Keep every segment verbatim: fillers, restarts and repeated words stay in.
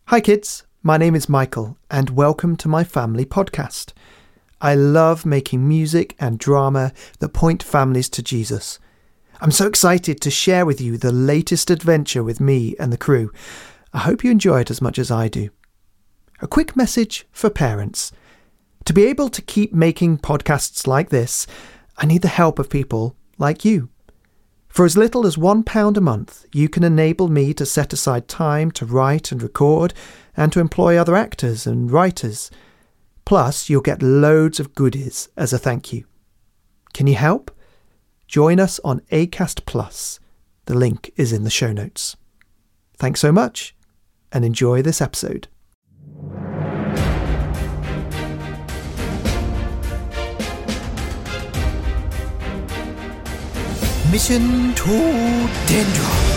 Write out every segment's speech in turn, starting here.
Hi kids, my name is Michael and welcome to my family podcast. I love making music and drama that point families to Jesus. I'm so excited to share with you the latest adventure with me and the crew. I hope you enjoy it as much as I do. A quick message for parents. To be able to keep making podcasts like this, I need the help of people like you. For as little as one pound a month, you can enable me to set aside time to write and record and to employ other actors and writers. Plus, you'll get loads of goodies as a thank you. Can you help? Join us on Acast Plus. The link is in the show notes. Thanks so much and enjoy this episode. Mission to Dendros.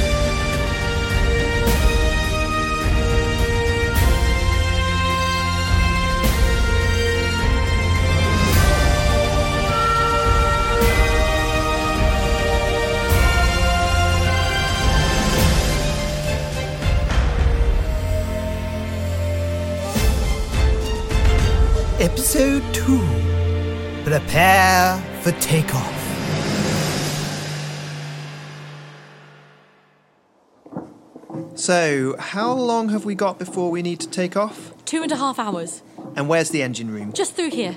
Episode two. Prepare for takeoff. So, how long have we got before we need to take off? Two and a half hours. And where's the engine room? Just through here.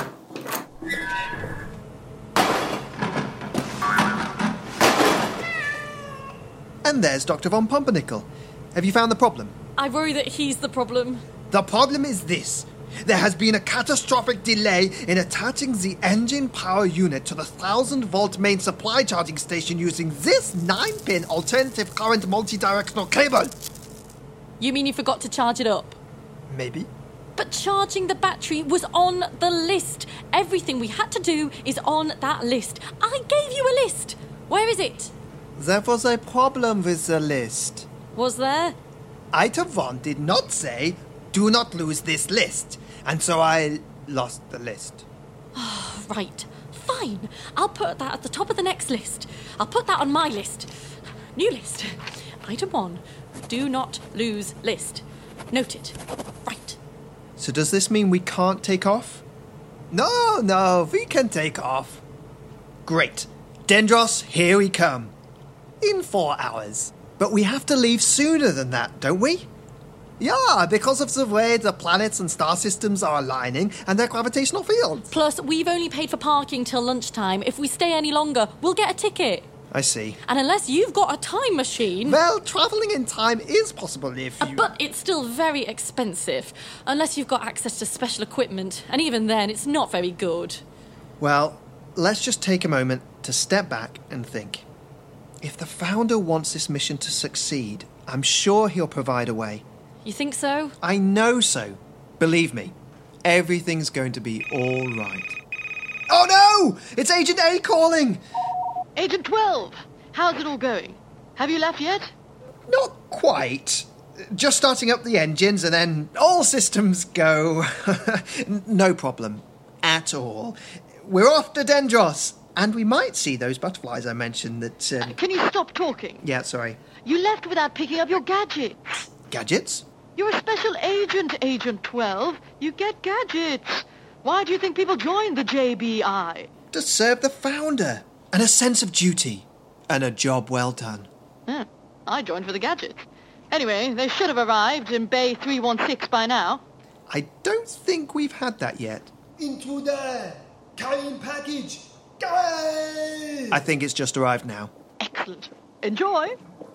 And there's Doctor Von Pumpernickel. Have you found the problem? I worry that he's the problem. The problem is this. There has been a catastrophic delay in attaching the engine power unit to the one thousand volt main supply charging station using this nine pin alternative current multi-directional cable. You mean you forgot to charge it up? Maybe. But charging the battery was on the list. Everything we had to do is on that list. I gave you a list. Where is it? There was a problem with the list. Was there? Item one did not say, do not lose this list. And so I lost the list. Right. Fine. I'll put that at the top of the next list. I'll put that on my list. New list. Item one. Do not lose list. Noted. Right. So does this mean we can't take off? No, no, we can take off. Great. Dendros, here we come. In four hours. But we have to leave sooner than that, don't we? Yeah, because of the way the planets and star systems are aligning and their gravitational fields. Plus, we've only paid for parking till lunchtime. If we stay any longer, we'll get a ticket. I see. And unless you've got a time machine... Well, travelling in time is possible if you... Uh, but it's still very expensive. Unless you've got access to special equipment. And even then, it's not very good. Well, let's just take a moment to step back and think. If the founder wants this mission to succeed, I'm sure he'll provide a way. You think so? I know so. Believe me, everything's going to be all right. Oh no! It's Agent A calling! Agent twelve, how's it all going? Have you left yet? Not quite. Just starting up the engines and then all systems go. No problem. At all. We're off to Dendros. And we might see those butterflies I mentioned that... Um... Uh, can you stop talking? Yeah, sorry. You left without picking up your gadgets. Gadgets? You're a special agent, Agent twelve. You get gadgets. Why do you think people join the J B I? To serve the founder. And a sense of duty. And a job well done. Yeah, I joined for the gadgets. Anyway, they should have arrived in Bay three one six by now. I don't think we've had that yet. Intruder! Carrying package! Go! I think it's just arrived now. Excellent. Enjoy.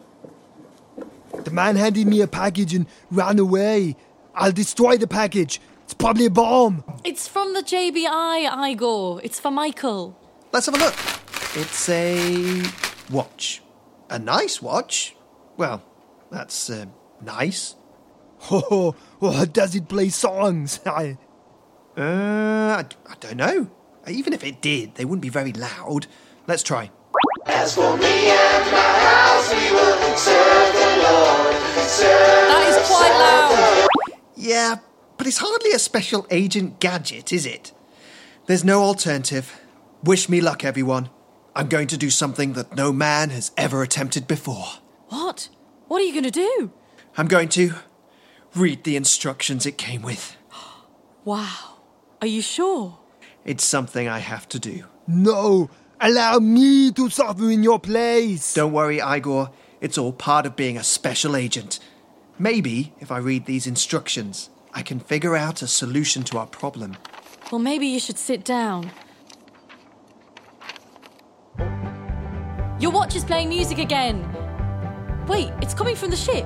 The man handed me a package and ran away. I'll destroy the package. It's probably a bomb. It's from the J B I, Igor. It's for Michael. Let's have a look. It's a watch. A nice watch. Well, that's uh, nice. Oh, oh, does it play songs? I... Uh, I, I don't know. Even if it did, they wouldn't be very loud. Let's try. As for me and my house, we will serve the Lord. Serve, That is quite loud. Yeah, but it's hardly a special agent gadget, is it? There's no alternative. Wish me luck, everyone. I'm going to do something that no man has ever attempted before. What? What are you going to do? I'm going to Read the instructions it came with. Wow. Are you sure? It's something I have to do. No, allow me to suffer in your place. Don't worry, Igor. It's all part of being a special agent. Maybe, if I read these instructions, I can figure out a solution to our problem. Well, maybe you should sit down. Your watch is playing music again. Wait, it's coming from the ship.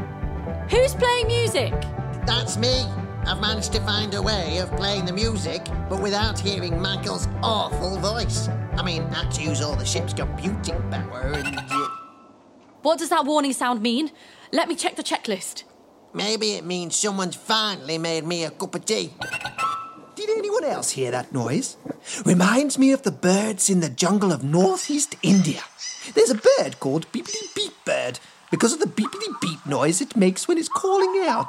Who's playing music? That's me. I've managed to find a way of playing the music, but without hearing Michael's awful voice. I mean, had to use all the ship's computing power and... Uh, What does that warning sound mean? Let me check the checklist. maybe it means someone's finally made me a cup of tea. Did anyone else hear that noise? Reminds me of the birds in the jungle of northeast India. There's a bird called Beepity Beep Bird because of the beepity beep noise it makes when it's calling out.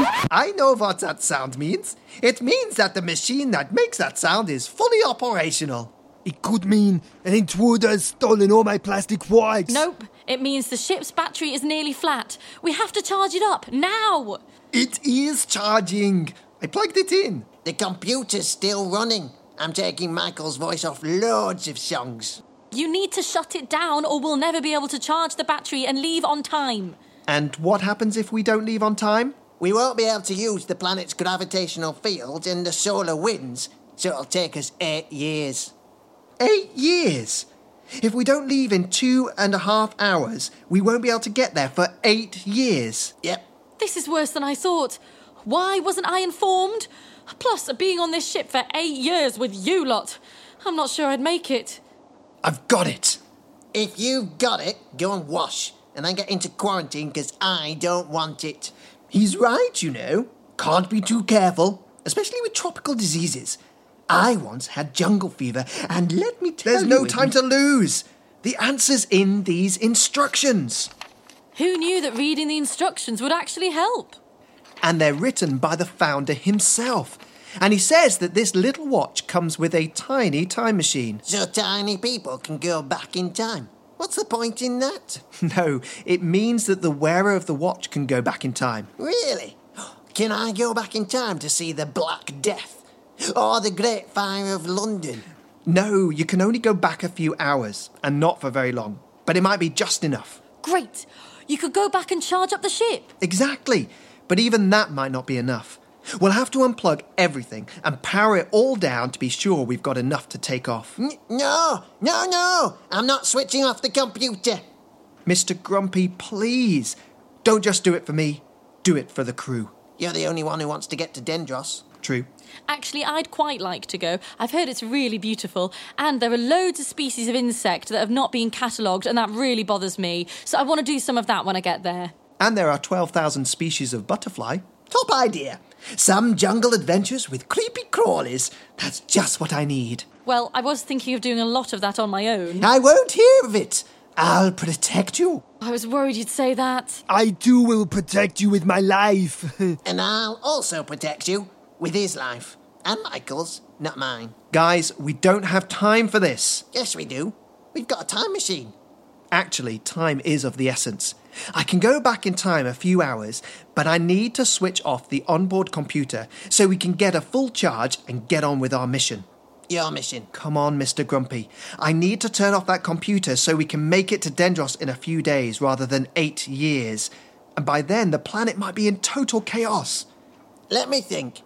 I know what that sound means. It means that the machine that makes that sound is fully operational. It could mean an intruder has stolen all my plastic wipes. Nope, it means the ship's battery is nearly flat. We have to charge it up, now! It is charging. I plugged it in. The computer's still running. I'm taking Michael's voice off loads of songs. You need to shut it down or we'll never be able to charge the battery and leave on time. And what happens if we don't leave on time? We won't be able to use the planet's gravitational field and the solar winds, so it'll take us eight years. Eight years. If we don't leave in two and a half hours, we won't be able to get there for eight years. Yep. This is worse than I thought. Why wasn't I informed? Plus, being on this ship for eight years with you lot. I'm not sure I'd make it. I've got it. If you've got it, go and wash, and then get into quarantine, because I don't want it. He's right, you know. Can't be too careful, especially with tropical diseases. I once had jungle fever, and let me tell There's you... no There's no time time to lose. The answer's in these instructions. Who knew that reading the instructions would actually help? And they're written by the founder himself. And he says that this little watch comes with a tiny time machine. So tiny people can go back in time. What's the point in that? No, it means that the wearer of the watch can go back in time. Really? Can I go back in time to see the Black Death? Or the Great Fire of London? No, you can only go back a few hours, and not for very long. But it might be just enough. Great. You could go back and charge up the ship. Exactly. But even that might not be enough. We'll have to unplug everything and power it all down to be sure we've got enough to take off. N- no, no, no! I'm not switching off the computer. Mister Grumpy, please. Don't just do it for me. Do it for the crew. You're the only one who wants to get to Dendros. True. Actually, I'd quite like to go. I've heard it's really beautiful, and there are loads of species of insect that have not been catalogued, and that really bothers me. So I want to do some of that when I get there. And there are twelve thousand species of butterfly. Top idea. Some jungle adventures with creepy crawlies. That's just what I need. Well, I was thinking of doing a lot of that on my own. I won't hear of it. I'll protect you. I was worried you'd say that. I too will protect you with my life. And I'll also protect you with his life. And Michael's, not mine. Guys, we don't have time for this. Yes, we do. We've got a time machine. Actually, time is of the essence. I can go back in time a few hours, but I need to switch off the onboard computer so we can get a full charge and get on with our mission. Your mission. Come on, Mister Grumpy. I need to turn off that computer so we can make it to Dendros in a few days rather than eight years. And by then, the planet might be in total chaos. Let me think.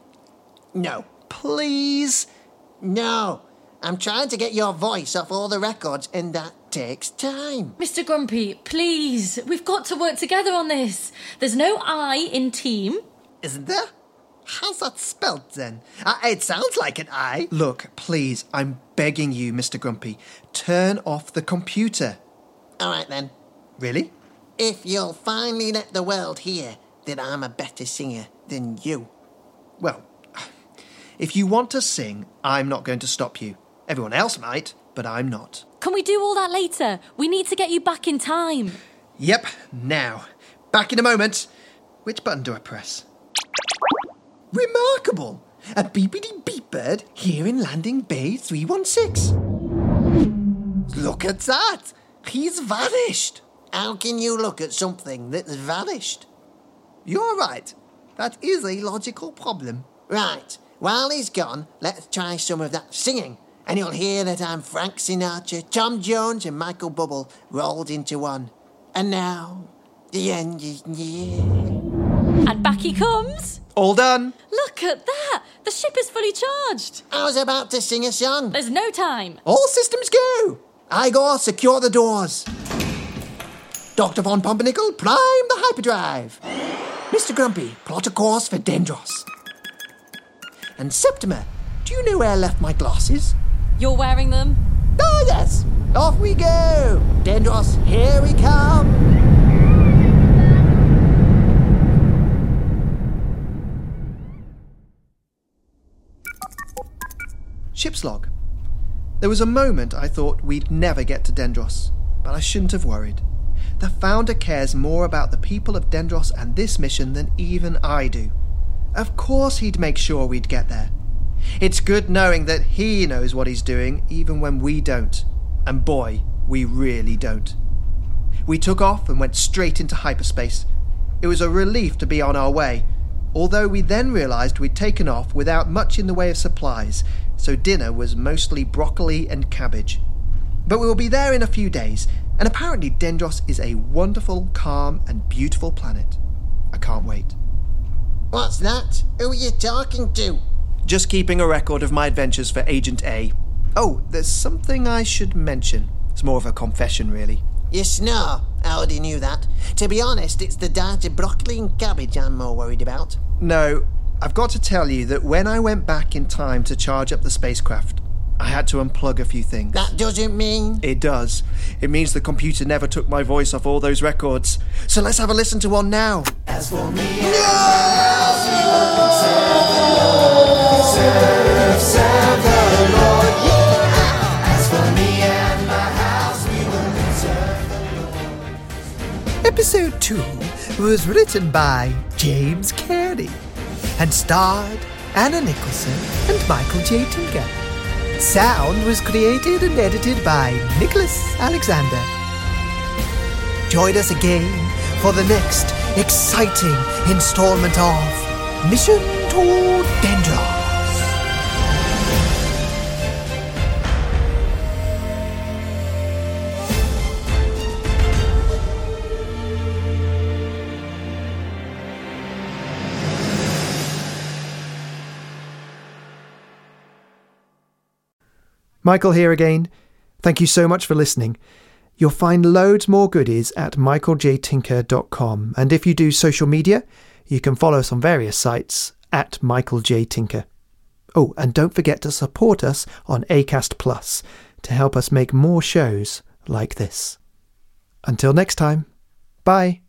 No. Please? No. I'm trying to get your voice off all the records, and that takes time. Mister Grumpy, please, we've got to work together on this. There's no I in team. Isn't there? How's that spelt then? Uh, it sounds like an I. Look, please, I'm begging you, Mister Grumpy, turn off the computer. All right, then. Really? If you'll finally let the world hear that I'm a better singer than you. Well, if you want to sing, I'm not going to stop you. Everyone else might, but I'm not. Can we do all that later? We need to get you back in time. Yep, now. Back in a moment. Which button do I press? Remarkable. A beepity beep bird here in Landing Bay three one six. Look at that. He's vanished. How can you look at something that's vanished? You're right. That is a logical problem. Right, while he's gone, let's try some of that singing. And you'll hear that I'm Frank Sinatra, Tom Jones and Michael Bublé rolled into one. And now, the end is near. And back he comes. All done. Look at that. The ship is fully charged. I was about to sing a song. There's no time. All systems go. Igor, secure the doors. Doctor Von Pumpernickel, prime the hyperdrive. Mister Grumpy, plot a course for Dendros. And Septimer, do you know where I left my glasses? You're wearing them? Oh, yes. Off we go. Dendros, here we come. Ship's log. There was a moment I thought we'd never get to Dendros, but I shouldn't have worried. The founder cares more about the people of Dendros and this mission than even I do. Of course he'd make sure we'd get there. It's good knowing that he knows what he's doing even when we don't. And boy, we really don't. We took off and went straight into hyperspace. It was a relief to be on our way, although we then realised we'd taken off without much in the way of supplies, so dinner was mostly broccoli and cabbage. But we will be there in a few days, and apparently Dendros is a wonderful, calm and beautiful planet. I can't wait. What's that? Who are you talking to? Just keeping a record of my adventures for Agent A. Oh, there's something I should mention. It's more of a confession, really. You snore. I already knew that. To be honest, it's the diet of broccoli and cabbage I'm more worried about. No, I've got to tell you that when I went back in time to charge up the spacecraft, I had to unplug a few things. That doesn't mean... It does. It means the computer never took my voice off all those records. So let's have a listen to one now. As for me and my house, we will serve the Lord. Serve, serve the Lord, yeah. As for me and my house, we will serve the Lord. Episode two was written by James Carey and starred Anna Nicholson and Michael J. Tinker. Sound was created and edited by Nicholas Alexander. Join us again for the next exciting installment of Mission to Dendros. Michael here again. Thank you so much for listening. You'll find loads more goodies at michael j tinker dot com, and if you do social media, you can follow us on various sites at Michael J. Tinker. Oh, and don't forget to support us on Acast Plus to help us make more shows like this. Until next time, bye.